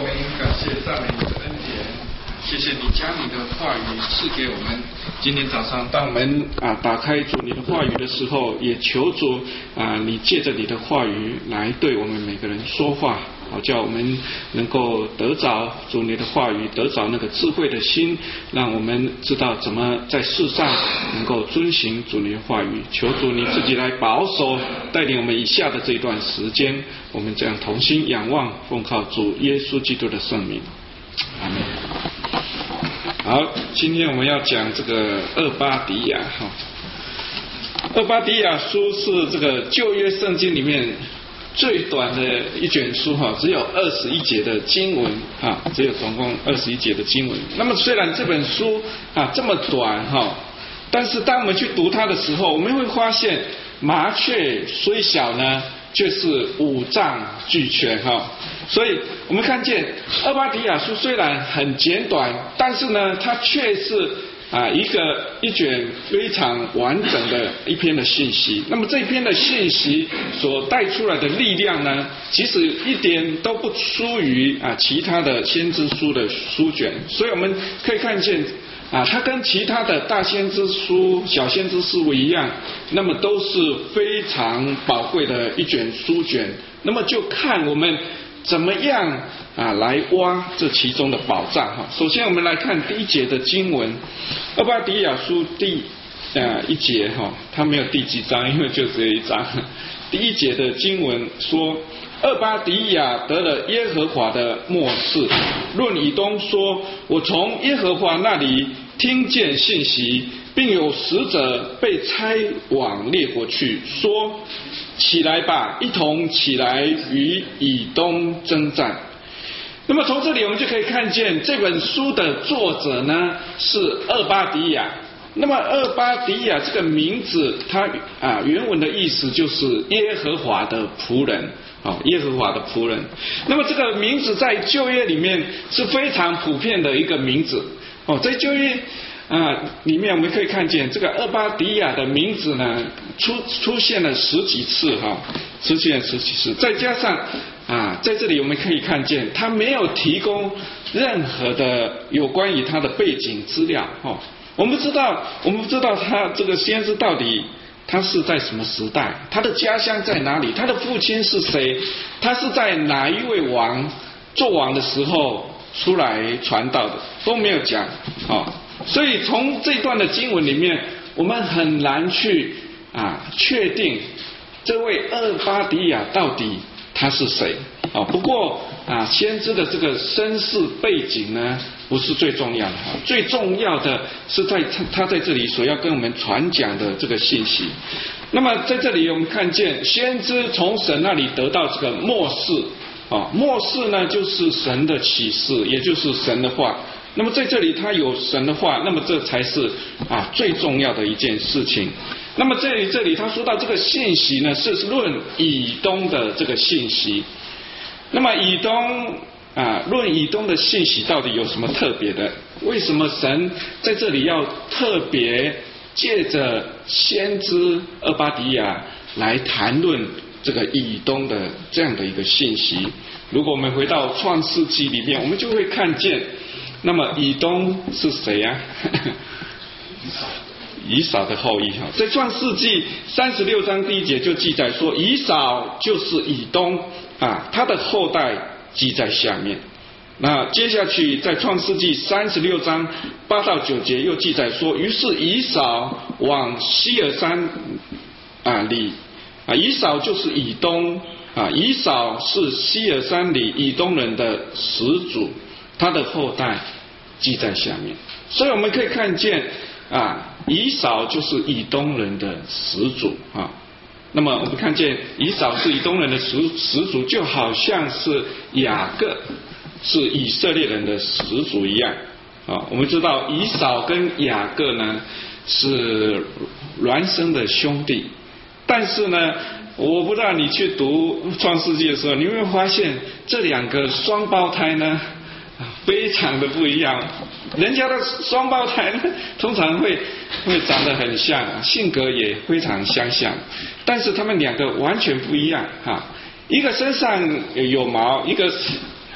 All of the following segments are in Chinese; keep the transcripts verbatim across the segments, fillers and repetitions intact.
们感谢赞美你的恩典，谢谢你将你的话语赐给我们。今天早上当我们啊打开主你的话语的时候，也求主啊你借着你的话语来对我们每个人说话，好叫我们能够得着主你的话语，得着那个智慧的心，让我们知道怎么在世上能够遵行主你的话语。求主你自己来保守带领我们以下的这段时间，我们这样同心仰望，奉靠主耶稣基督的圣名，阿门。好，今天我们要讲这个厄巴迪亚哈。厄巴迪亚书是这个旧约圣经里面最短的一卷书哈，只有二十一节的经文哈，只有总共二十一节的经文。那么虽然这本书啊这么短哈，但是当我们去读它的时候，我们会发现麻雀虽小呢，却是五脏俱全哈。所以我们看见厄巴迪亚书虽然很简短，但是呢，它却是啊一个一卷非常完整的一篇的信息。那么这一篇的信息所带出来的力量呢，其实一点都不输于啊其他的先知书的书卷。所以我们可以看见啊，它跟其他的大先知书、小先知书一样，那么都是非常宝贵的一卷书卷。那么就看我们怎么样啊来挖这其中的宝藏哈？首先我们来看第一节的经文，厄巴迪亚书第啊一节哈，它没有第几章，因为就只有一章。第一节的经文说，厄巴迪亚得了耶和华的默示，论以东说，我从耶和华那里听见信息，并有使者被差往列国去，说，起来吧，一同起来与以东征战。那么从这里我们就可以看见这本书的作者呢是厄巴迪亚。那么厄巴迪亚这个名字，它啊原文的意思就是耶和华的仆人，哦，耶和华的仆人。那么这个名字在旧约里面是非常普遍的一个名字，哦，在旧约啊，里面我们可以看见这个厄巴迪亚的名字呢，出出现了十几次哈，出现了十几次，再加上啊，在这里我们可以看见他没有提供任何的有关于他的背景资料哈。我们知道，我们不知道他这个先知到底他是在什么时代，他的家乡在哪里，他的父亲是谁，他是在哪一位王做王的时候出来传道的，都没有讲啊。所以从这段的经文里面，我们很难去啊确定这位厄巴迪亚到底他是谁啊。不过啊，先知的这个身世背景呢，不是最重要的哈，最重要的是在他在这里所要跟我们传讲的这个信息。那么在这里我们看见先知从神那里得到这个默示啊，默示呢就是神的启示，也就是神的话。那么在这里他有神的话，那么这才是啊最重要的一件事情。那么这里这里他说到这个信息呢，是论以东的这个信息。那么以东啊，论以东的信息到底有什么特别的？为什么神在这里要特别借着先知厄巴迪亚来谈论这个以东的这样的一个信息？如果我们回到创世纪里面，我们就会看见，那么以东是谁啊？以扫的后裔哈，在创世纪三十六章第一节就记载说，以扫就是以东啊，他的后代记在下面。那接下去在创世纪三十六章八到九节又记载说，于是以扫往西尔山啊里啊，以扫就是以东啊，以扫是西尔山里以东人的始祖，他的后代记在下面。所以我们可以看见啊，以扫就是以东人的始祖啊。那么我们看见以扫是以东人的始始祖，就好像是雅各是以色列人的始祖一样啊。我们知道以扫跟雅各呢是孪生的兄弟，但是呢，我不知道你去读创世纪的时候，你会发现这两个双胞胎呢非常的不一样。人家的双胞胎呢，通常会会长得很像，性格也非常相像，但是他们两个完全不一样哈。一个身上有毛，一个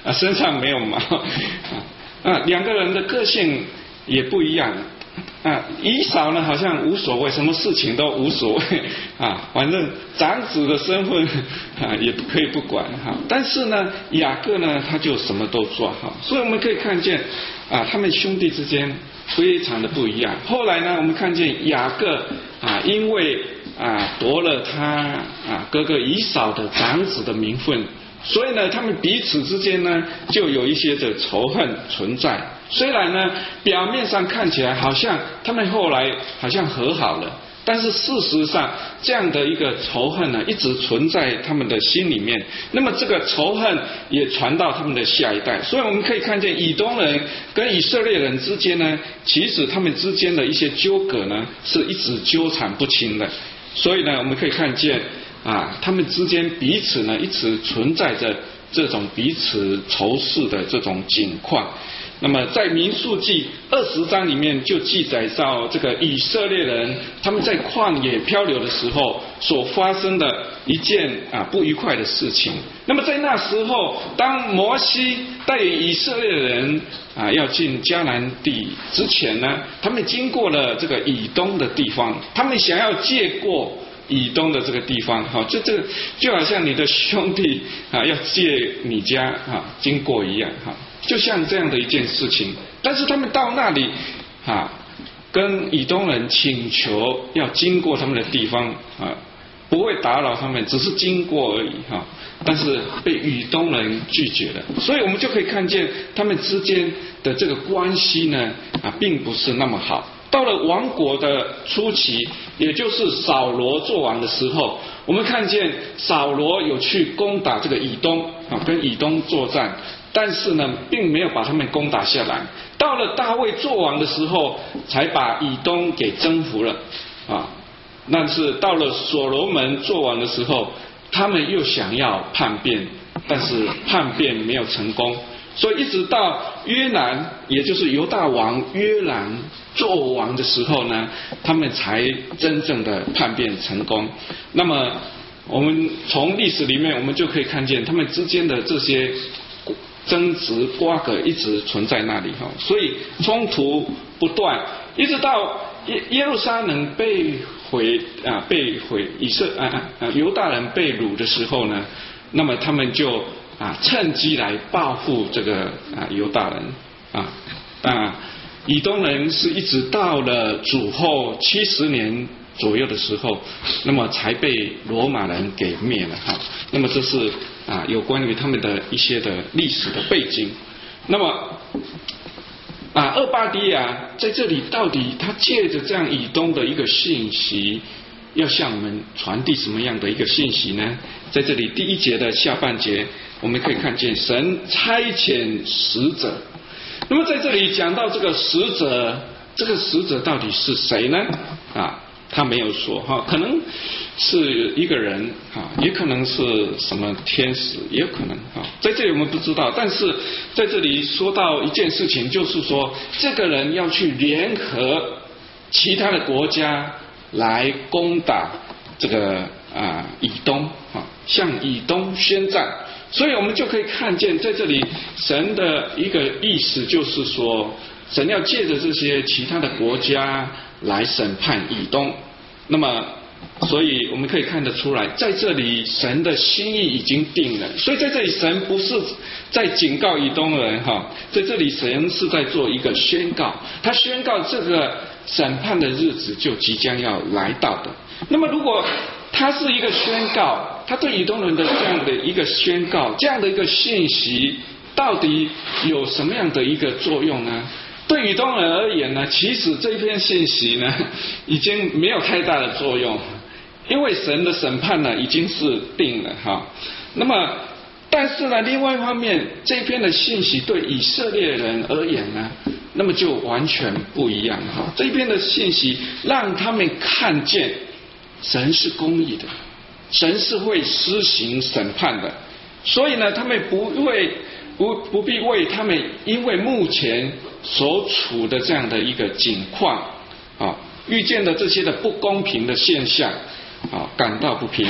啊，身上没有毛啊啊，两个人的个性也不一样。啊，以扫呢好像无所谓，什么事情都无所谓啊，反正长子的身份啊也不可以不管哈。但是呢，雅各呢他就什么都做好，所以我们可以看见啊，他们兄弟之间非常的不一样。后来呢，我们看见雅各啊，因为啊夺了他啊哥哥以扫的长子的名分，所以呢，他们彼此之间呢就有一些的仇恨存在。虽然呢，表面上看起来好像他们后来好像和好了，但是事实上这样的一个仇恨呢，一直存在他们的心里面。那么这个仇恨也传到他们的下一代，所以我们可以看见以东人跟以色列人之间呢，其实他们之间的一些纠葛呢，是一直纠缠不清的。所以呢，我们可以看见啊，他们之间彼此呢，一直存在着这种彼此仇视的这种景况。那么在民数记二十章里面就记载到这个以色列人他们在旷野漂流的时候所发生的一件啊不愉快的事情。那么在那时候，当摩西带领以色列人啊要进迦南地之前呢，他们经过了这个以东的地方，他们想要借过以东的这个地方，好，这这就好像你的兄弟啊要借你家啊经过一样，哈。就像这样的一件事情，但是他们到那里啊，跟以东人请求要经过他们的地方啊，不会打扰他们，只是经过而已哈。但是被以东人拒绝了，所以我们就可以看见他们之间的这个关系呢啊，并不是那么好。到了王国的初期，也就是扫罗做王的时候，我们看见扫罗有去攻打这个以东啊，跟以东作战。但是呢，并没有把他们攻打下来。到了大卫做王的时候，才把以东给征服了啊。但是到了所罗门做王的时候，他们又想要叛变，但是叛变没有成功。所以一直到约兰，也就是犹大王约兰做王的时候呢，他们才真正的叛变成功。那么我们从历史里面，我们就可以看见他们之间的这些争执瓜葛一直存在那里哈，所以冲突不断，一直到耶耶路撒冷被毁啊，被毁以色啊啊犹大人被掳的时候呢，那么他们就啊趁机来报复这个啊犹大人啊啊以东人是一直到了主后七十年左右的时候，那么才被罗马人给灭了哈。那么这是啊有关于他们的一些的历史的背景。那么啊厄巴迪亚在这里到底他借着这样以东的一个信息，要向我们传递什么样的一个信息呢？在这里第一节的下半节，我们可以看见神差遣使者。那么在这里讲到这个使者，这个使者到底是谁呢？啊他没有说哈，可能是一个人哈，也可能是什么天使，也有可能哈，在这里我们不知道。但是在这里说到一件事情，就是说这个人要去联合其他的国家来攻打这个啊以东啊，向以东宣战。所以我们就可以看见在这里神的一个意思，就是说神要借着这些其他的国家来审判以东。那么所以我们可以看得出来，在这里神的心意已经定了。所以在这里神不是在警告以东人哈，在这里神是在做一个宣告，他宣告这个审判的日子就即将要来到的。那么如果他是一个宣告，他对以东人的这样的一个宣告，这样的一个信息到底有什么样的一个作用呢？对以东人而言呢，其实这一篇信息呢已经没有太大的作用，因为神的审判呢已经是定了哈。那么但是呢，另外一方面，这一篇的信息对以色列人而言呢，那么就完全不一样哈。这一篇的信息让他们看见神是公义的，神是会施行审判的，所以呢，他们不为不不必为他们因为目前所处的这样的一个境况啊，遇见的这些的不公平的现象啊，感到不平。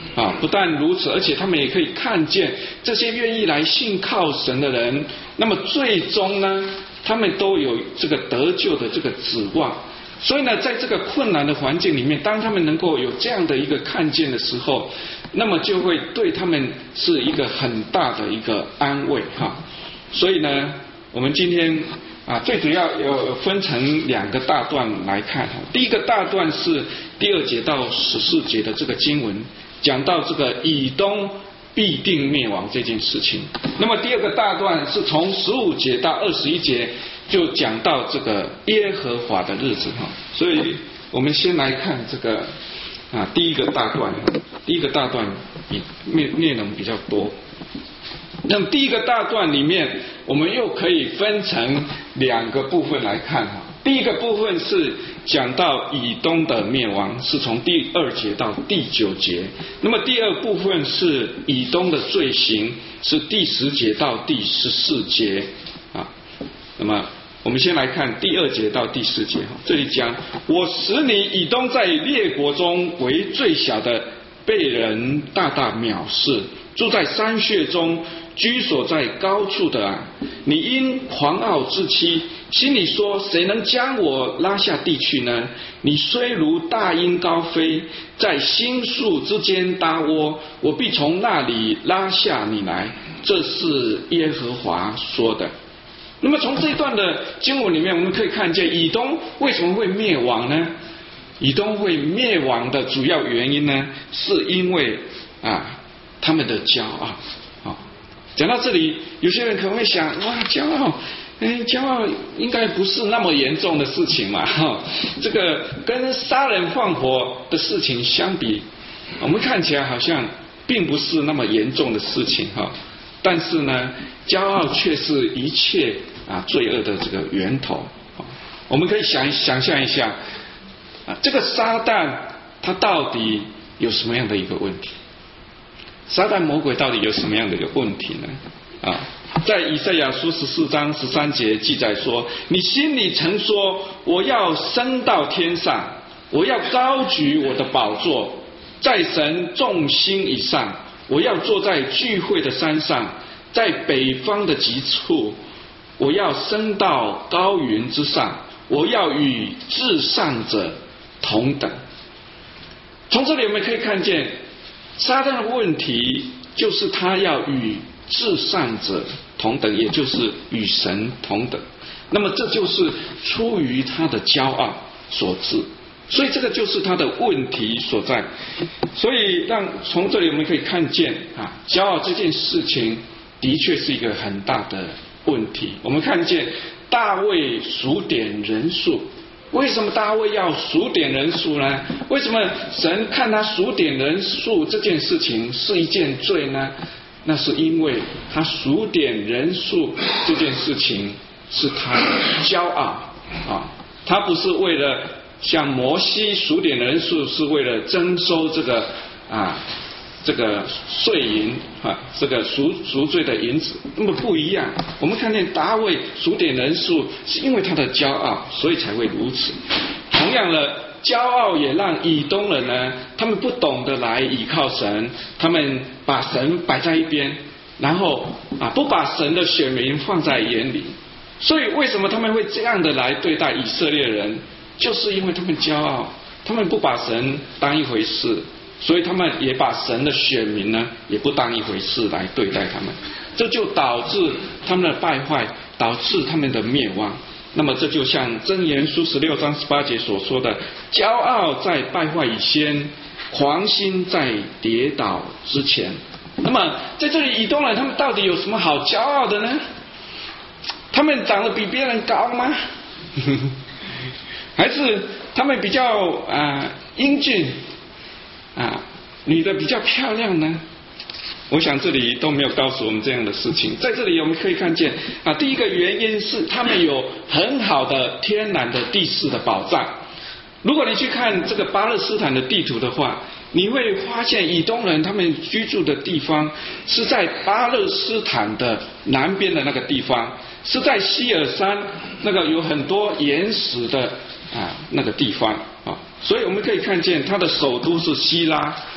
啊，不但如此，而且他们也可以看见这些愿意来信靠神的人，那么最终呢，他们都有这个得救的这个指望。所以呢，在这个困难的环境里面，当他们能够有这样的一个看见的时候，那么就会对他们是一个很大的一个安慰哈。所以呢，我们今天啊，最主要有分成两个大段来看哈。第一个大段是第二节到十四节的这个经文，讲到这个以东必定灭亡这件事情。那么第二个大段是从十五节到二十一节，就讲到这个耶和华的日子哈。所以我们先来看这个啊第一个大段，第一个大段比内内容比较多。那么第一个大段里面，我们又可以分成两个部分来看哈。第一个部分是讲到以东的灭亡，是从第二节到第九节。那么第二部分是以东的罪行，是第十节到第十四节啊。那么我们先来看第二节到第四节哈。这里讲，我使你以东在列国中为最小的，被人大大藐视，住在山穴中，居所在高处的啊，你因狂傲之欺，心里说，谁能将我拉下地去呢？你虽如大鹰高飞，在星宿之间搭窝，我必从那里拉下你来。这是耶和华说的。那么从这一段的经文里面，我们可以看见以东为什么会灭亡呢？以东会灭亡的主要原因呢，是因为啊他们的骄傲。啊，讲到这里，有些人可能会想，哇，骄傲，哎，骄傲应该不是那么严重的事情嘛，哈，这个跟杀人放火的事情相比，我们看起来好像并不是那么严重的事情哈。但是呢，骄傲却是一切啊罪恶的这个源头。我们可以想想象一下，啊，这个撒旦他到底有什么样的一个问题？撒旦魔鬼到底有什么样的一个问题呢？啊，在以赛亚书十四章十三节记载说：“你心里曾说，我要升到天上，我要高举我的宝座，在神众星以上。我要坐在聚会的山上，在北方的极处，我要升到高云之上，我要与至上者同等。”从这里我们可以看见，撒旦的问题就是他要与至上者同等，也就是与神同等。那么这就是出于他的骄傲所致。所以这个就是他的问题所在。所以让从这里我们可以看见啊，骄傲这件事情的确是一个很大的问题。我们看见大卫数点人数，为什么大卫要数点人数呢？为什么神看他数点人数这件事情是一件罪呢？那是因为他数点人数这件事情是他的骄傲啊，他不是为了像摩西数点人数是为了征收这个啊这个税银啊，这个赎赎罪的银子，那么不一样。我们看见大卫数点人数是因为他的骄傲，所以才会如此。同样的，骄傲也让以东人呢，他们不懂得来倚靠神，他们把神摆在一边，然后啊不把神的选民放在眼里。所以为什么他们会这样的来对待以色列人？就是因为他们骄傲，他们不把神当一回事，所以他们也把神的选民呢也不当一回事来对待他们，这就导致他们的败坏，导致他们的灭亡。那么这就像箴言书十六章十八节所说的，骄傲在败坏以先，狂心在跌倒之前。那么在这里以东人他们到底有什么好骄傲的呢？他们长得比别人高吗？还是他们比较啊、呃、英俊啊，女的比较漂亮呢？我想这里都没有告诉我们这样的事情。在这里我们可以看见啊，第一个原因是他们有很好的天然的地势的保障。如果你去看这个巴勒斯坦的地图的话，你会发现以东人他们居住的地方是在巴勒斯坦的南边的那个地方，是在希尔山那个有很多岩石的啊那个地方啊，所以我们可以看见它的首都是希拉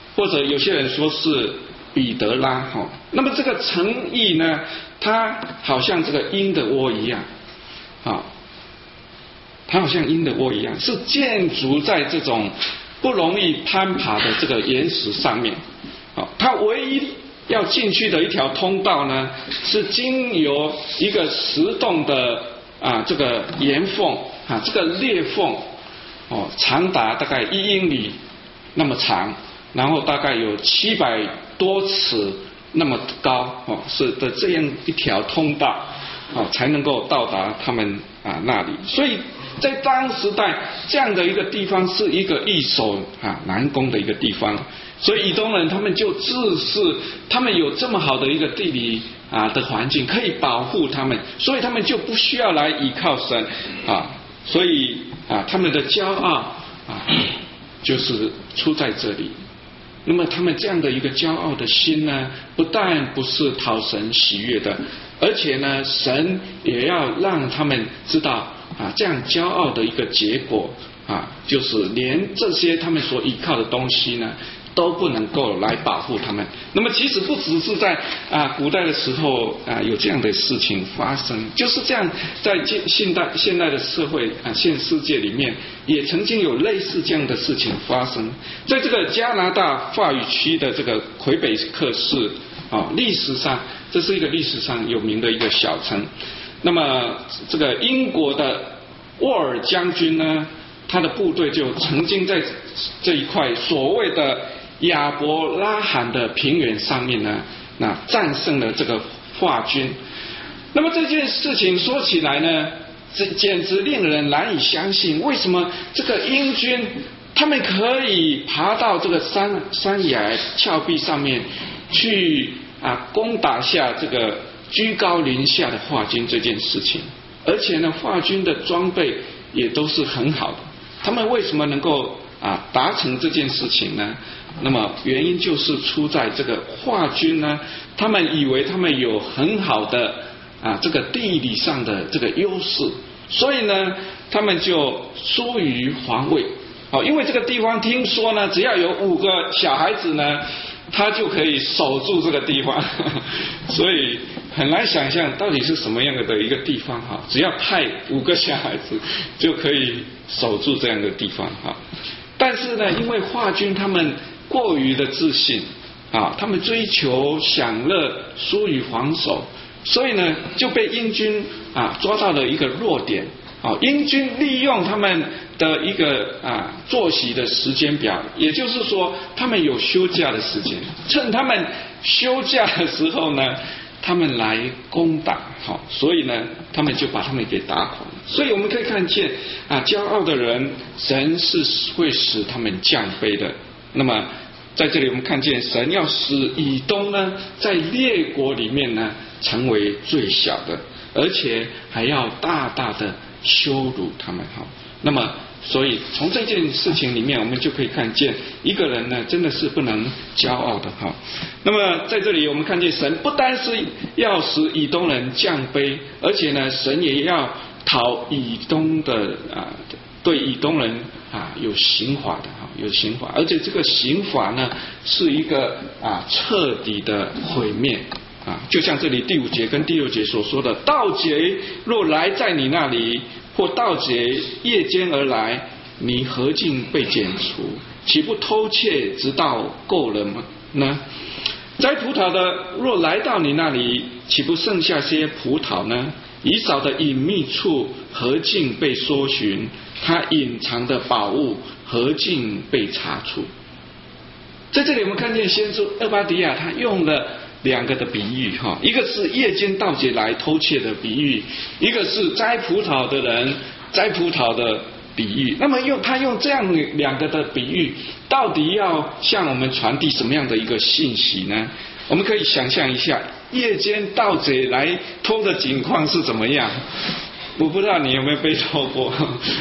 或者有些人说是彼得拉哈。那么这个城邑呢，它好像这个鹰的窝一样啊，它好像鹰的窝一样，是建筑在这种不容易攀爬的这个岩石上面。啊，它唯一要进去的一条通道呢，是经由一个石洞的啊这个岩缝啊，这个裂缝哦，长达大概一英里那么长，然后大概有七百多尺那么高哦，是的这样一条通道哦，才能够到达他们啊那里。所以在当时代这样的一个地方是一个易守啊难攻的一个地方。所以以东人他们就自视他们有这么好的一个地理啊的环境可以保护他们，所以他们就不需要来依靠神啊，所以啊他们的骄傲啊就是出在这里。那么他们这样的一个骄傲的心呢，不但不是讨神喜悦的，而且呢神也要让他们知道啊这样骄傲的一个结果啊，就是连这些他们所依靠的东西呢都不能够来保护他们。那么其实不只是在啊古代的时候啊有这样的事情发生，就是这样在现代现代的社会啊现世界里面也曾经有类似这样的事情发生。在这个加拿大话语区的这个魁北克市啊，历史上这是一个历史上有名的一个小城。那么这个英国的沃尔将军呢，他的部队就曾经在这一块所谓的亚伯拉罕的平原上面呢，那战胜了这个法军。那么这件事情说起来呢，这简直令人难以相信，为什么这个英军他们可以爬到这个山山崖峭壁上面去啊攻打下这个居高临下的法军这件事情，而且呢法军的装备也都是很好的，他们为什么能够啊达成这件事情呢？那么原因就是出在这个法军呢，他们以为他们有很好的啊这个地理上的这个优势，所以呢他们就疏于防卫。哦，因为这个地方听说呢，只要有五个小孩子呢，他就可以守住这个地方，呵呵，所以很难想象到底是什么样的一个地方哈。只要派五个小孩子就可以守住这样的地方哈。但是呢，因为法军他们过于的自信啊，他们追求享乐，疏于防守，所以呢就被英军啊抓到了一个弱点。啊，英军利用他们的一个啊作息的时间表，也就是说他们有休假的时间，趁他们休假的时候呢，他们来攻打，好，所以呢他们就把他们给打垮。所以我们可以看见啊，骄傲的人，神是会使他们降卑的。那么在这里我们看见神要使以东呢，在列国里面呢成为最小的，而且还要大大的羞辱他们哈。那么所以从这件事情里面我们就可以看见一个人呢真的是不能骄傲的哈。那么在这里我们看见神不单是要使以东人降卑，而且呢神也要讨以东的啊对以东人啊有刑罚的哈，有刑罚，而且这个刑罚呢是一个啊彻底的毁灭啊，就像这里第五节跟第六节所说的，盗贼若来在你那里，或盗贼夜间而来，你何竟被剪除？岂不偷窃直到够了吗？呢？摘葡萄的若来到你那里，岂不剩下些葡萄呢？以扫的隐秘处何竟被搜寻？他隐藏的宝物何竟被查出？在这里我们看见先知厄巴迪亚他用了两个的比喻哈，一个是夜间盗贼来偷窃的比喻，一个是摘葡萄的人摘葡萄的比喻。那么用他用这样两个的比喻，到底要向我们传递什么样的一个信息呢？我们可以想象一下，夜间盗贼来偷的情况是怎么样？我不知道你有没有被偷过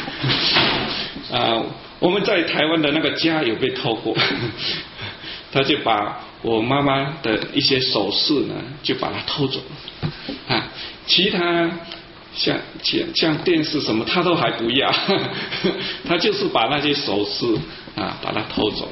啊？我们在台湾的那个家有被偷过，他就把我妈妈的一些首饰呢，就把它偷走啊，其他像像电视什么他都还不要，他就是把那些首饰啊把它偷走了。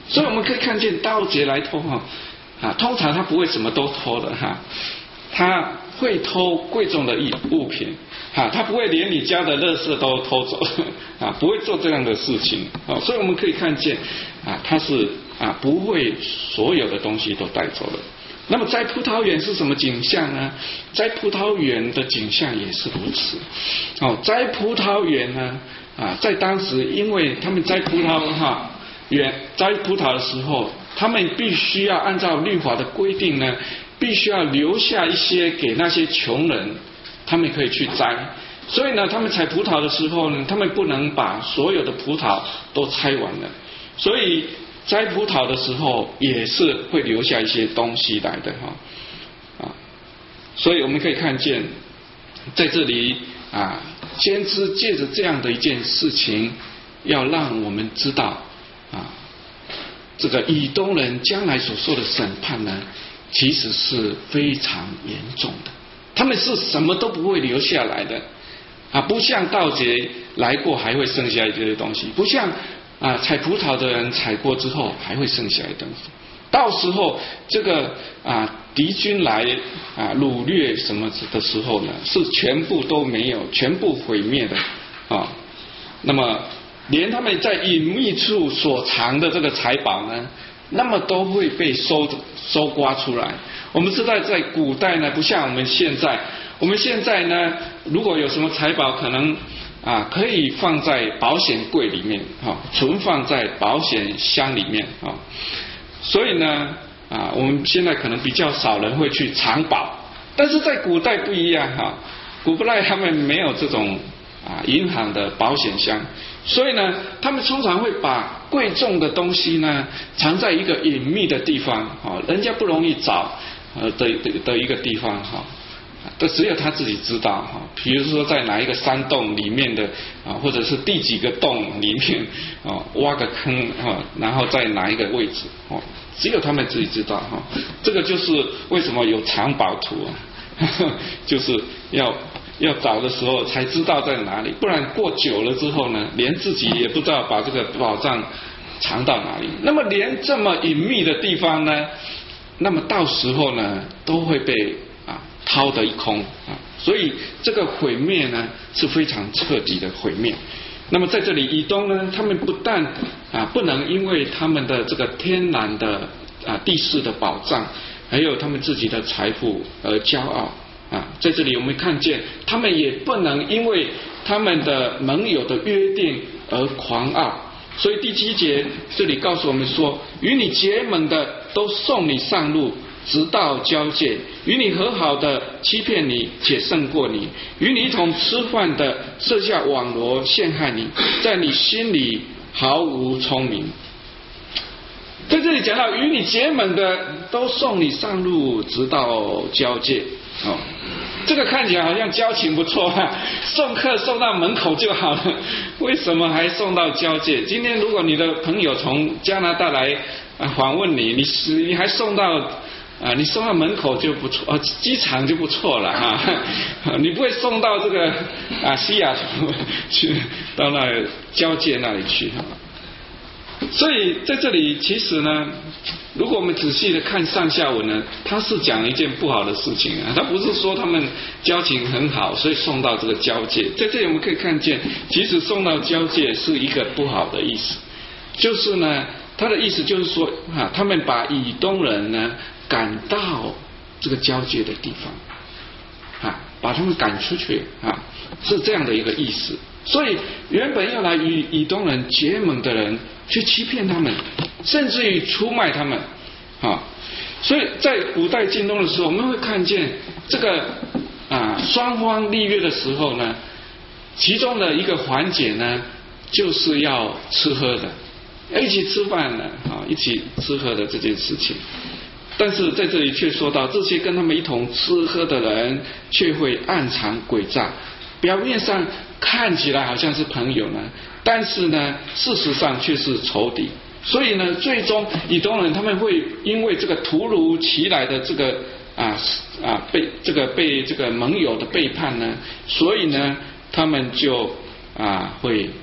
所以我们可以看见盗贼来偷哈啊，通常他不会什么都偷的哈，他会偷贵重的物品啊，他不会连你家的垃圾都偷走啊，不会做这样的事情啊。所以我们可以看见啊，他是啊不会所有的东西都带走了。那么摘葡萄园是什么景象呢？摘葡萄园的景象也是如此。哦，摘葡萄园呢啊，在当时因为他们摘葡萄哈园摘葡萄的时候，他们必须要按照律法的规定呢，必须要留下一些给那些穷人，他们可以去摘。所以呢，他们采葡萄的时候呢，他们不能把所有的葡萄都摘完了，所以摘葡萄的时候也是会留下一些东西来的哈啊。所以我们可以看见，在这里啊，先知借着这样的一件事情，要让我们知道啊，这个以东人将来所受的审判呢，其实是非常严重的。他们是什么都不会留下来的啊，不像盗贼来过还会剩下一些东西，不像啊采葡萄的人采过之后还会剩下一些东西。到时候这个啊敌军来啊掳掠什么的时候呢，是全部都没有，全部毁灭的啊。那么连他们在隐秘处所藏的这个财宝呢，那么都会被收收刮出来。我们知道在古代呢，不像我们现在，我们现在呢，如果有什么财宝，可能啊可以放在保险柜里面啊，存放在保险箱里面啊。所以呢啊，我们现在可能比较少人会去藏宝，但是在古代不一样哈，古代他们没有这种啊银行的保险箱，所以呢，他们通常会把贵重的东西呢藏在一个隐秘的地方啊，人家不容易找呃的的的一个地方哈，这只有他自己知道哈。比如说在哪一个山洞里面的啊，或者是第几个洞里面啊，挖个坑啊，然后在哪一个位置哦，只有他们自己知道哈。这个就是为什么有藏宝图啊，就是要要找的时候才知道在哪里，不然过久了之后呢，连自己也不知道把这个宝藏藏到哪里。那么连这么隐秘的地方呢，那么到时候呢都会被啊掏得一空啊，所以这个毁灭呢是非常彻底的毁灭。那么在这里以东呢，他们不但啊不能因为他们的这个天然的啊地势的保障，还有他们自己的财富而骄傲啊，在这里我们看见他们也不能因为他们的盟友的约定而狂傲。所以第七节这里告诉我们说，与你结盟的都送你上路，直到交界；与你和好的欺骗你，且胜过你；与你一同吃饭的设下网罗陷害你，在你心里毫无聪明。在这里讲到与你结盟的都送你上路，直到交界。哦，这个看起来好像交情不错啊，送客送到门口就好了，为什么还送到交界？今天如果你的朋友从加拿大来啊访问你，你是你还送到啊，你送到门口就不错，啊，机场就不错了哈，啊，你不会送到这个啊西雅图去到那交界那里去哈。所以在这里其实呢，如果我们仔细的看上下文呢，他是讲一件不好的事情啊，他不是说他们交情很好，所以送到这个交界。在这里我们可以看见，其实送到交界是一个不好的意思，就是呢，他的意思就是说啊，他们把以东人呢赶到这个交界的地方啊，把他们赶出去啊，是这样的一个意思。所以原本要来与以东人结盟的人，去欺骗他们，甚至于出卖他们啊。所以在古代近东的时候，我们会看见这个啊双方立约的时候呢，其中的一个环节呢，就是要吃喝的，一起吃饭的啊，一起吃喝的这件事情。但是在这里却说到，这些跟他们一同吃喝的人，却会暗藏诡诈，表面上看起来好像是朋友呢，但是呢，事实上却是仇敌。所以呢，最终以东人他们会因为这个突如其来的这个啊啊被这个被这个盟友的背叛呢，所以呢，他们就啊会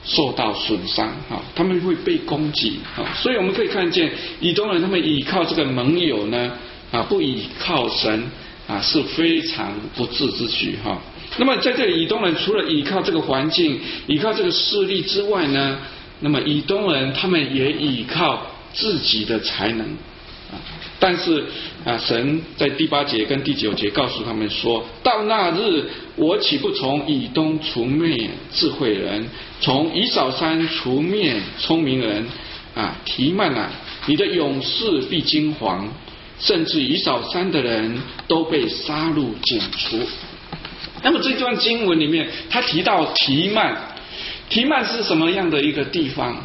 受到损伤啊，他们会被攻击啊，所以我们可以看见以东人他们依靠这个盟友呢啊，不依靠神啊，是非常不智之举哈。那么在这里以东人除了依靠这个环境、依靠这个势力之外呢，那么以东人他们也依靠自己的才能啊，但是啊，神在第八节跟第九节告诉他们说，到那日我岂不从以东除灭智慧人，从以扫山除灭聪明人啊，提曼啊，你的勇士必惊惶，甚至以扫山的人都被杀戮剪除。那么这段经文里面，他提到提曼，提曼是什么样的一个地方？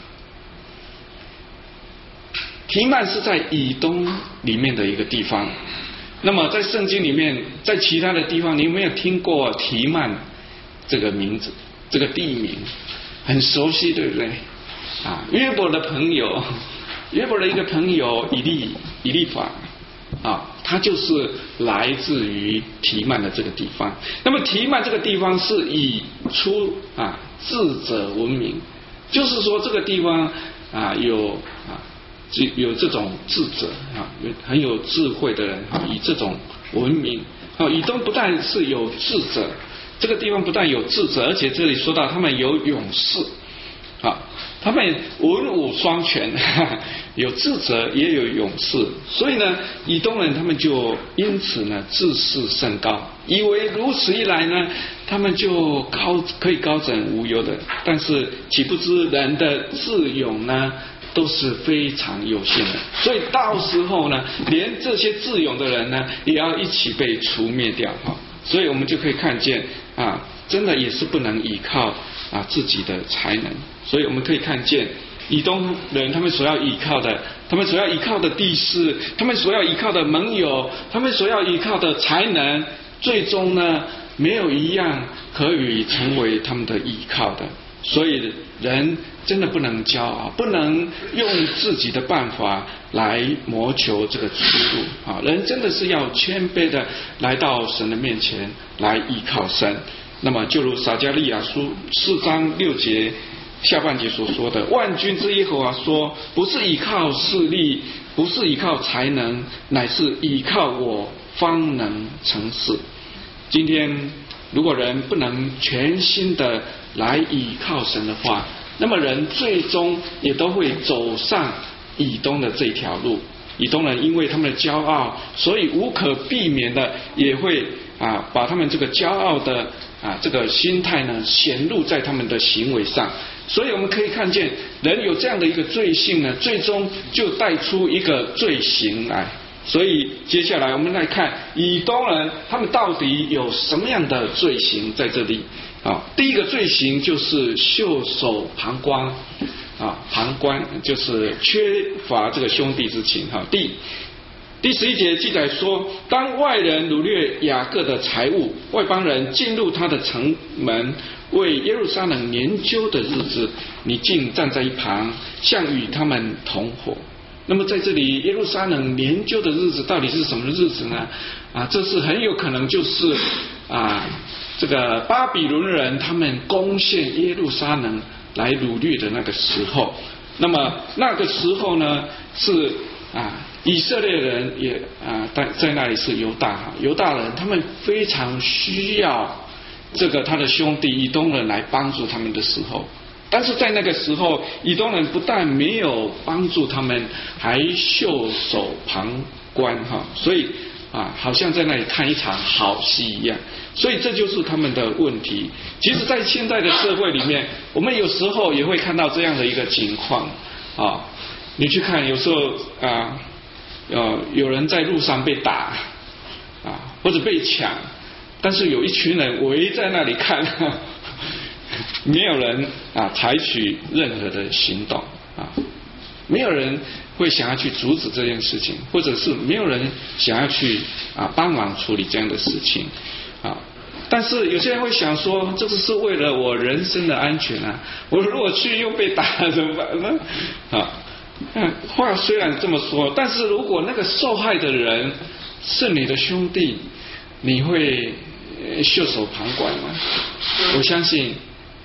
提曼是在以东里面的一个地方。那么在圣经里面，在其他的地方，你有没有听过提曼这个名字？这个地名很熟悉，对不对？啊，约伯的朋友，约伯的一个朋友以利以利法啊，他就是来自于提曼的这个地方。那么提曼这个地方是以出啊智者闻名，就是说这个地方啊有啊有这种智者啊，很有智慧的人啊，以这种闻名。啊，以东不但是有智者，这个地方不但有智者，而且这里说到他们有勇士啊。他们文武双全，有智者也有勇士，所以呢，以东人他们就因此呢自视甚高，以为如此一来呢，他们就高可以高枕无忧的。但是岂不知人的智勇呢都是非常有限的，所以到时候呢，连这些智勇的人呢，也要一起被除灭掉哈。所以我们就可以看见啊，真的也是不能依靠啊自己的才能。所以我们可以看见以东人他们所要依靠的，他们所要依靠的地势，他们所要依靠的盟友，他们所要依靠的才能，最终呢没有一样可以成为他们的依靠的。所以人真的不能骄傲，不能用自己的办法来谋求这个出路啊！人真的是要谦卑的来到神的面前来依靠神。那么就如撒迦利亚书四章六节下半节所说的，万军之耶和华说，不是依靠势力，不是依靠才能，乃是依靠我方能成事。今天如果人不能全心的来依靠神的话，那么人最终也都会走上以东的这条路。以东人因为他们的骄傲，所以无可避免的也会啊把他们这个骄傲的啊这个心态呢显露在他们的行为上。所以我们可以看见，人有这样的一个罪性呢，最终就带出一个罪行来。所以接下来我们来看以东人他们到底有什么样的罪行在这里啊？第一个罪行就是袖手旁观啊，旁观就是缺乏这个兄弟之情哈。第第十一节记载说，当外人掳掠雅各的财物，外邦人进入他的城门，为耶路撒冷研究的日子，你竟站在一旁，像与他们同伙。那么在这里耶路撒冷研究的日子到底是什么日子呢？啊，这是很有可能就是啊这个巴比伦人他们攻陷耶路撒冷来掳掠的那个时候。那么那个时候呢是啊以色列人也啊在在那里是犹大犹大人，他们非常需要这个他的兄弟以东人来帮助他们的时候。但是在那个时候，以东人不但没有帮助他们，还袖手旁观哈，所以啊，好像在那里看一场好戏一样。所以这就是他们的问题。其实，在现在的社会里面，我们有时候也会看到这样的一个情况啊。你去看，有时候啊，呃，有人在路上被打啊，或者被抢，但是有一群人围在那里看。没有人啊采取任何的行动啊，没有人会想要去阻止这件事情，或者是没有人想要去啊帮忙处理这样的事情啊。但是有些人会想说，这个是为了我人身的安全啊，我如果去又被打了怎么办呢？啊，话虽然这么说，但是如果那个受害的人是你的兄弟，你会袖手旁观吗？我相信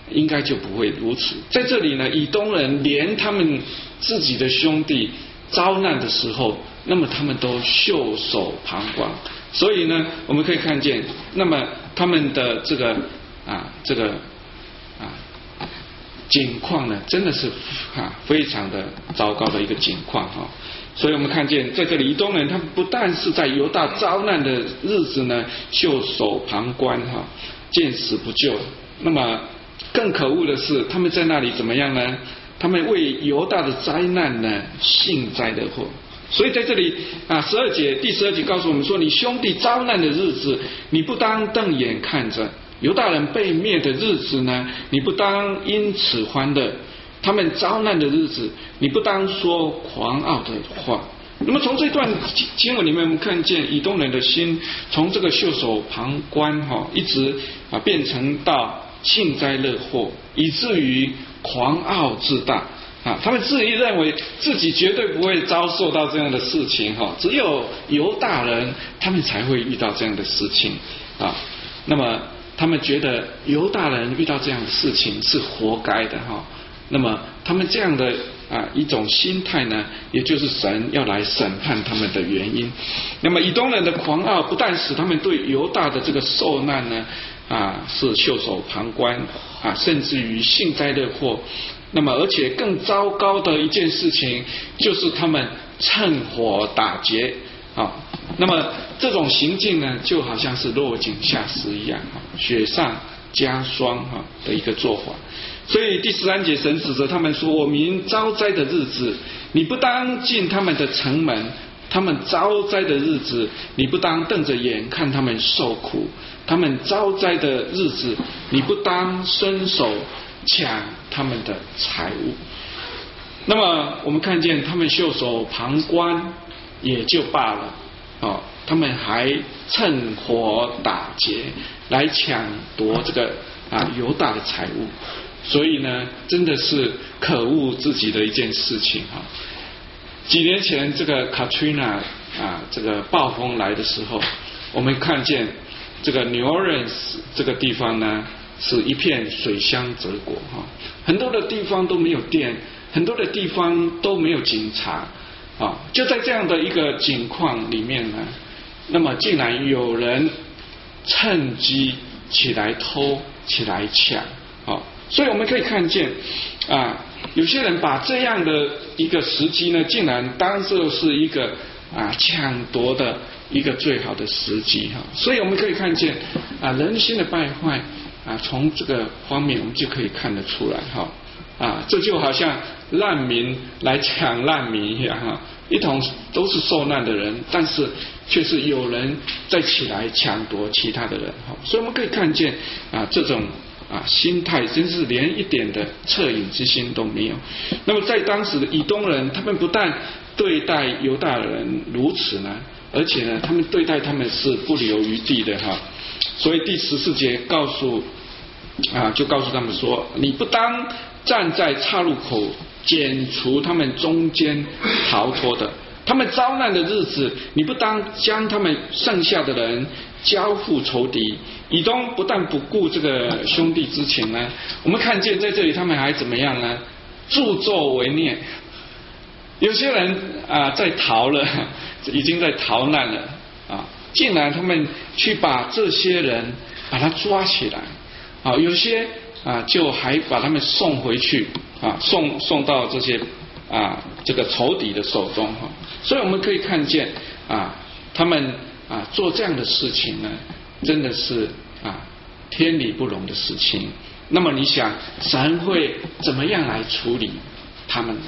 应该就不会如此。在这里呢，以东人连他们自己的兄弟遭难的时候，那么他们都袖手旁观。所以呢，我们可以看见，那么他们的这个啊这个啊境况呢，真的是啊非常的糟糕的一个境况哈。所以我们看见在这里，以东人他们不但是在犹大遭难的日子呢袖手旁观哈，见死不救，那么更可恶的是，他们在那里怎么样呢？他们为犹大的灾难呢幸灾乐祸。所以在这里啊，十二节第十二节告诉我们说，你兄弟遭难的日子，你不当瞪眼看着；犹大人被灭的日子呢，你不当因此欢乐。他们遭难的日子，你不当说狂傲的话。那么从这段经文里面，我们看见以东人的心从这个袖手旁观哈，一直啊变成到幸灾乐祸，以至于狂傲自大啊。他们自己认为自己绝对不会遭受到这样的事情哈，只有犹大人他们才会遇到这样的事情啊。那么他们觉得犹大人遇到这样的事情是活该的哈。那么他们这样的啊一种心态呢，也就是神要来审判他们的原因。那么以东人的狂傲不但使他们对犹大的这个受难呢啊是袖手旁观啊，甚至于幸灾乐祸。那么而且更糟糕的一件事情，就是他们趁火打劫啊。那么这种行径呢，就好像是落井下石一样，雪上加霜哈的一个做法。所以第十三节，神指责他们说：我民遭灾的日子，你不当进他们的城门；他们遭灾的日子，你不当瞪着眼看他们受苦；他们遭灾的日子，你不当伸手抢他们的财物。那么我们看见他们袖手旁观也就罢了，哦，他们还趁火打劫来抢夺这个啊犹大的财物。所以呢，真的是可恶自己的一件事情哈。几年前这个 Katrina 啊，这个暴风来的时候，我们看见这个 New Orleans 这个地方呢，是一片水乡泽国哈，很多的地方都没有电，很多的地方都没有警察啊。就在这样的一个境况里面呢，那么竟然有人趁机起来偷，起来抢啊。所以我们可以看见啊，有些人把这样的一个时机呢，竟然当作是一个啊抢夺的一个最好的时机哈。所以我们可以看见啊，人心的败坏啊，从这个方面我们就可以看得出来哈。啊，这就好像难民来抢难民一样哈，一同都是受难的人，但是却是有人在起来抢夺其他的人哈。所以我们可以看见啊，这种啊，心态真是连一点的恻隐之心都没有。那么在当时的以东人，他们不但对待犹大人如此呢，而且呢，他们对待他们是不留余地的哈。所以第十四节告诉啊，就告诉他们说：你不当站在岔路口剪除他们中间逃脱的，他们遭难的日子，你不当将他们剩下的人交付仇敌。以东不但不顾这个兄弟之情呢，我们看见在这里他们还怎么样呢？助纣为虐。有些人啊在逃了，已经在逃难了啊，竟然他们去把这些人把他抓起来啊，有些啊就还把他们送回去啊，送送到这些啊这个仇敌的手中哈。所以我们可以看见啊，他们啊做这样的事情呢，真的是啊天理不容的事情。那么你想，神会怎么样来处理他们呢？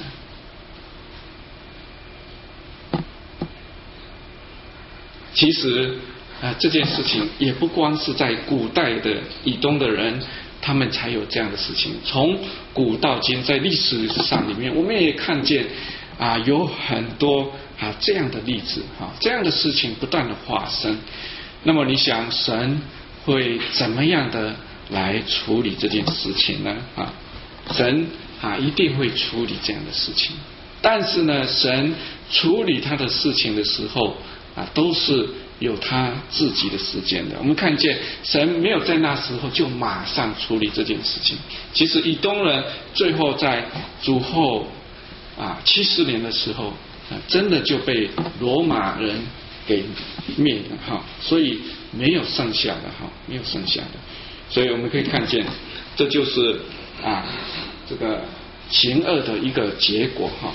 其实啊，这件事情也不光是在古代的以东的人，他们才有这样的事情。从古到今，在历史上里面，我们也看见啊，有很多啊这样的例子啊，这样的事情不断的发生。那么你想，神会怎么样的来处理这件事情呢？啊，神啊一定会处理这样的事情。但是呢，神处理他的事情的时候啊，都是有他自己的时间的。我们看见神没有在那时候就马上处理这件事情。其实以东人最后在主后啊七十年的时候，啊，真的就被罗马人给灭了哈，所以没有剩下的哈，没有剩下的。所以我们可以看见，这就是啊这个行恶的一个结果哈。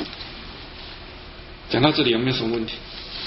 讲到这里有没有什么问题？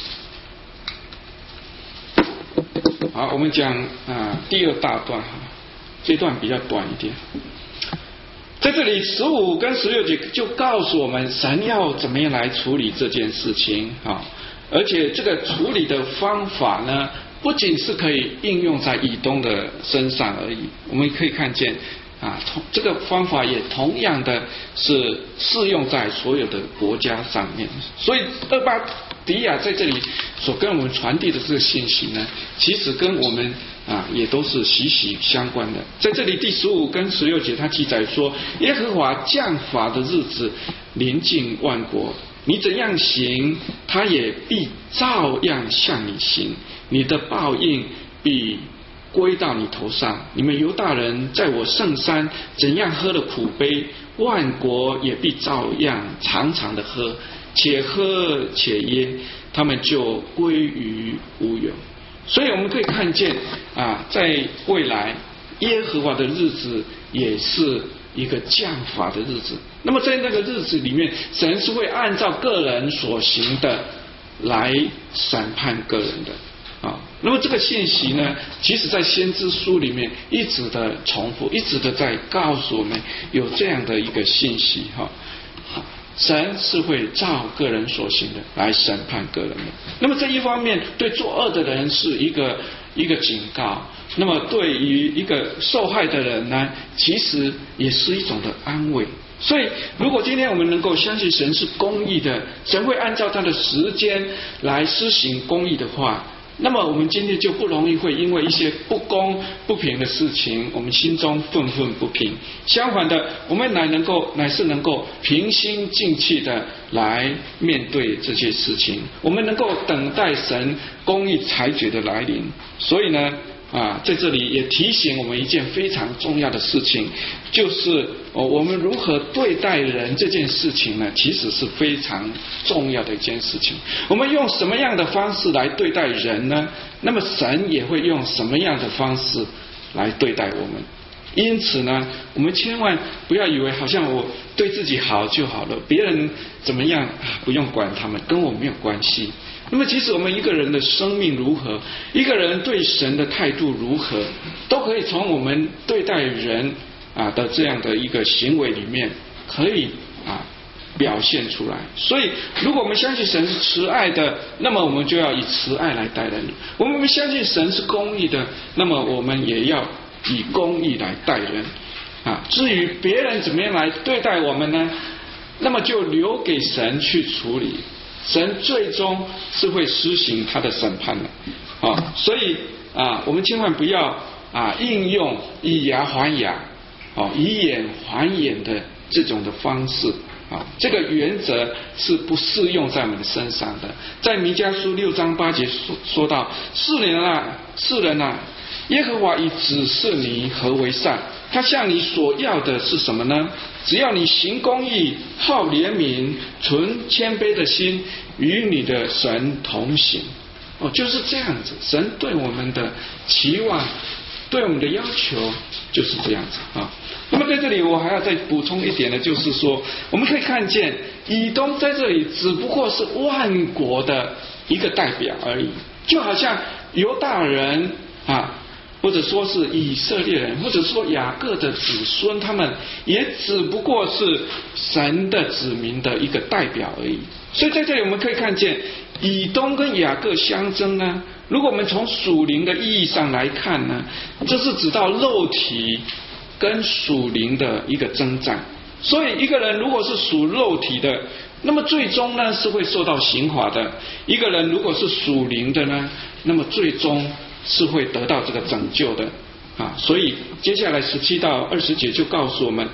好，我们讲啊第二大段哈，这段比较短一点。在这里十五跟十六节就告诉我们神要怎么样来处理这件事情啊，而且这个处理的方法呢，不仅是可以应用在以东的身上而已，我们可以看见啊，同这个方法也同样的是适用在所有的国家上面。所以厄巴迪亚在这里所跟我们传递的这个信息呢，其实跟我们啊也都是息息相关的。在这里第十五跟十六节，他记载说，耶和华降罚的日子临近万国，你怎样行，他也必照样向你行，你的报应必归到你头上。你们犹大人在我圣山怎样喝了苦杯，万国也必照样常常的喝，且喝且噎，他们就归于无有。所以我们可以看见啊，在未来耶和华的日子也是一个降罚的日子。那么在那个日子里面，神是会按照个人所行的来审判个人的啊。那么这个信息呢，其实在先知书里面一直的重复，一直的在告诉我们有这样的一个信息哈。神是会照个人所行的来审判个人的。那么这一方面对作恶的人是一个一个警告，那么对于一个受害的人呢，其实也是一种的安慰。所以如果今天我们能够相信神是公义的，神会按照他的时间来施行公义的话，那么我们今天就不容易会因为一些不公不平的事情，我们心中愤愤不平。相反的，我们乃能够乃是能够平心静气的来面对这些事情，我们能够等待神公义裁决的来临。所以呢啊，在这里也提醒我们一件非常重要的事情，就是哦，我们如何对待人这件事情呢，其实是非常重要的一件事情。我们用什么样的方式来对待人呢？那么神也会用什么样的方式来对待我们。因此呢，我们千万不要以为好像我对自己好就好了，别人怎么样不用管他们，跟我没有关系。那么即使我们一个人的生命如何，一个人对神的态度如何，都可以从我们对待人啊的这样的一个行为里面可以啊表现出来。所以如果我们相信神是慈爱的，那么我们就要以慈爱来待人；我们相信神是公义的，那么我们也要以公义来待人啊。至于别人怎么样来对待我们呢，那么就留给神去处理，神最终是会施行他的审判的啊。所以啊，我们千万不要啊应用以牙还牙啊以眼还眼的这种的方式啊，这个原则是不适用在我们的身上的。在弥迦书六章八节说说到，世人啊世人啊，耶和华已指示你何为善，他向你所要的是什么呢？只要你行公义，好怜悯，存谦卑的心，与你的神同行。哦，就是这样子，神对我们的期望，对我们的要求就是这样子啊。那么在这里我还要再补充一点呢，就是说我们可以看见以东在这里只不过是万国的一个代表而已，就好像犹大人啊，或者说是以色列人，或者说雅各的子孙，他们也只不过是神的子民的一个代表而已。所以在这里我们可以看见以东跟雅各相争呢，如果我们从属灵的意义上来看呢，这是指到肉体跟属灵的一个征战。所以一个人如果是属肉体的，那么最终呢是会受到刑罚的；一个人如果是属灵的呢，那么最终是会得到这个拯救的啊。所以接下来十七到二十节就告诉我们，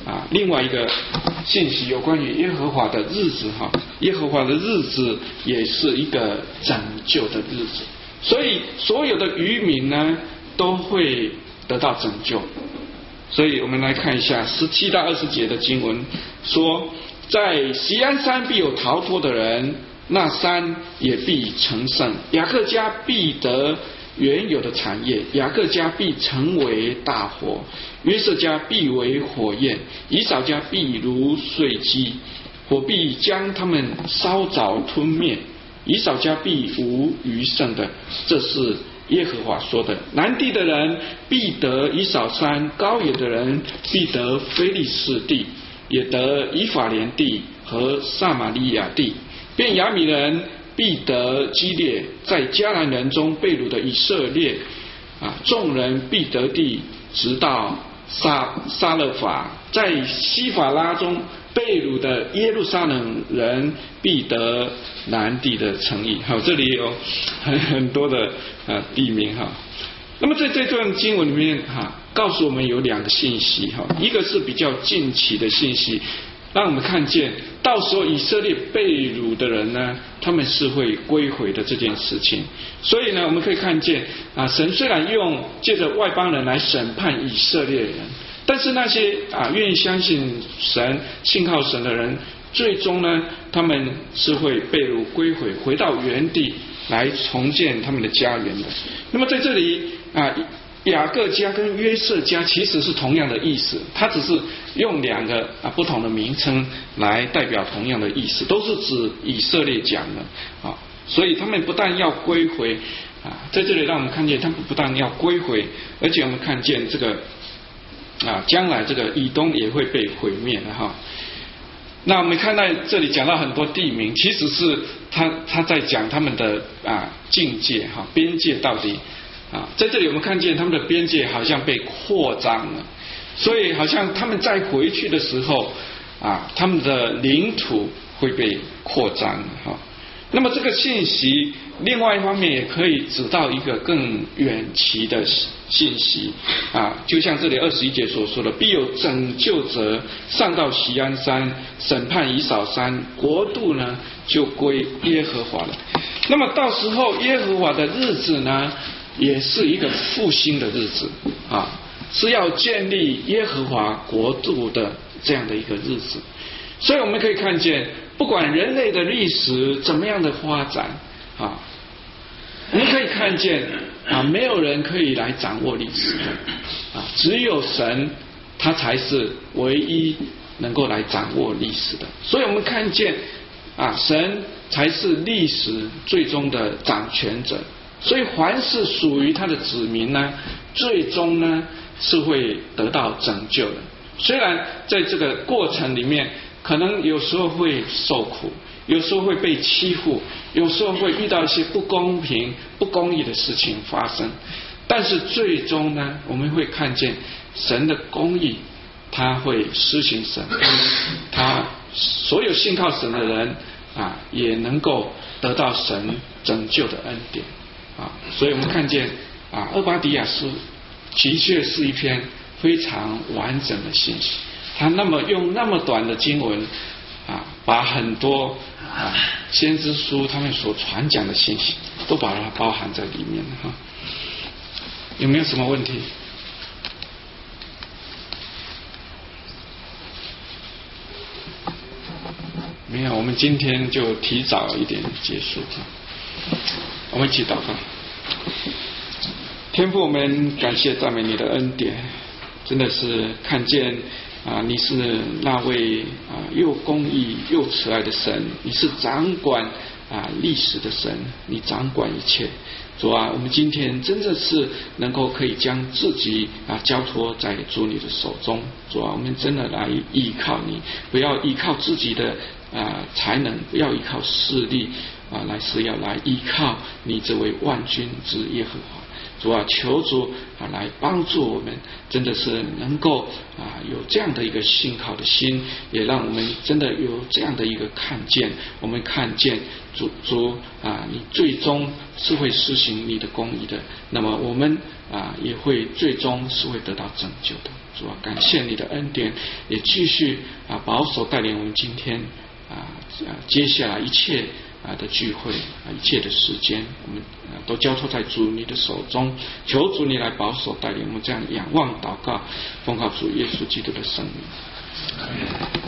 啊另外一个信息，有关于耶和华的日子哈，耶和华的日子也是一个拯救的日子，所以所有的渔民呢都会得到拯救。所以我们来看一下十七到二十节的经文说，在锡安山必有逃脱的人，那山也必成圣，雅各家必得原有的产业，雅各家必成为大火，约瑟家必为火焰，以扫家必如水鸡，火必将他们烧着吞灭，以扫家必无余剩的。这是耶和华说的。南地的人必得以扫山，高野的人必得非利士地，也得以法莲地和撒玛利亚地。便雅悯人必得基列，在迦南人中被掳的以色列啊，众人必得地，直到撒撒勒法，在西法拉中被掳的耶路撒冷人必得南地的城邑。好，这里有很很多的啊地名哈。那么在这段经文里面哈，告诉我们有两个信息哈，一个是比较近期的信息，让我们看见到时候以色列被掳的人呢，他们是会归回的这件事情。所以呢，我们可以看见啊，神虽然用借着外邦人来审判以色列人，但是那些啊愿意相信神、信靠神的人，最终呢，他们是会被掳归回，回到原地来重建他们的家园的。那么在这里啊，雅各家跟约瑟家其实是同样的意思，它只是用两个啊不同的名称来代表同样的意思，都是指以色列讲的啊。所以他们不但要归回啊，在这里让我们看见他们不但要归回，而且我们看见这个啊将来这个以东也会被毁灭的哈。那我们看到这里讲到很多地名，其实是他他在讲他们的啊境界哈，边界到底啊，在这里我们看见他们的边界好像被扩张了，所以好像他们再回去的时候啊，他们的领土会被扩张哈。那么这个信息，另外一方面也可以指到一个更远期的信息啊，就像这里二十一节所说的，必有拯救者上到锡安山，审判以扫山，国度呢就归耶和华了。那么到时候耶和华的日子呢，也是一个复兴的日子啊，是要建立耶和华国度的这样的一个日子。所以我们可以看见，不管人类的历史怎么样的发展啊，我们可以看见啊，没有人可以来掌握历史的啊，只有神，他才是唯一能够来掌握历史的。所以我们看见啊，神才是历史最终的掌权者。所以凡是属于他的子民呢，最终呢是会得到拯救的。虽然在这个过程里面，可能有时候会受苦，有时候会被欺负，有时候会遇到一些不公平、不公义的事情发生，但是最终呢，我们会看见神的公义，他会施行神，他所有信靠神的人啊，也能够得到神拯救的恩典啊。所以我们看见啊，俄巴底亚书的确是一篇非常完整的信息。他那么用那么短的经文啊，把很多啊先知书他们所传讲的信息都把它包含在里面哈。有没有什么问题？没有，我们今天就提早一点结束哈。我们一起祷告。天父，我们感谢赞美你的恩典，真的是看见啊，你是那位啊又公义又慈爱的神，你是掌管啊历史的神，你掌管一切。主啊，我们今天真的是能够可以将自己啊交托在主你的手中。主啊，我们真的来依靠你，不要依靠自己的啊才能，不要依靠势力啊，来是要来依靠你这位万军之耶和华。主啊，求主啊来帮助我们，真的是能够啊有这样的一个信靠的心，也让我们真的有这样的一个看见。我们看见主主啊，你最终是会施行你的公义的，那么我们啊也会最终是会得到拯救的。主啊，感谢你的恩典，也继续啊保守带领我们今天啊接下来一切啊的聚会啊，一切的时间，我们啊都交托在主你的手中，求主你来保守带领我们，这样仰望祷告，奉靠主耶稣基督的圣名。